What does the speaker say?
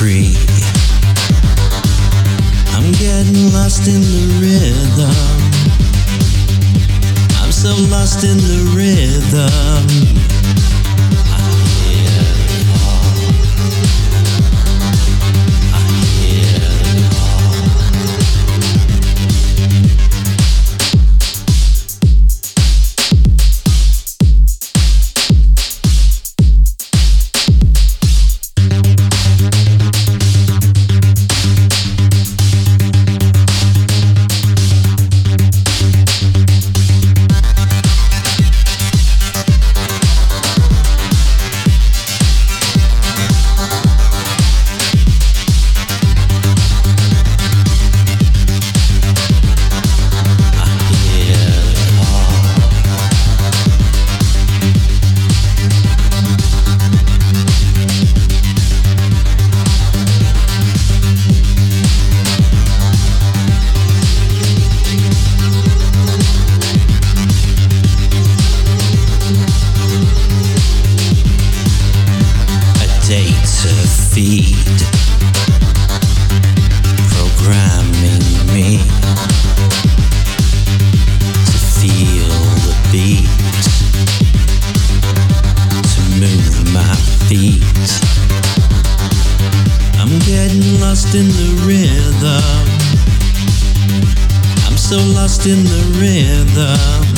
free. I'm getting lost in the rhythm. I'm so lost in the rhythm. I hear it all. I hear it all. Data feed programming me to feel the beat, to move my feet. I'm getting lost in the rhythm. I'm so lost in the rhythm.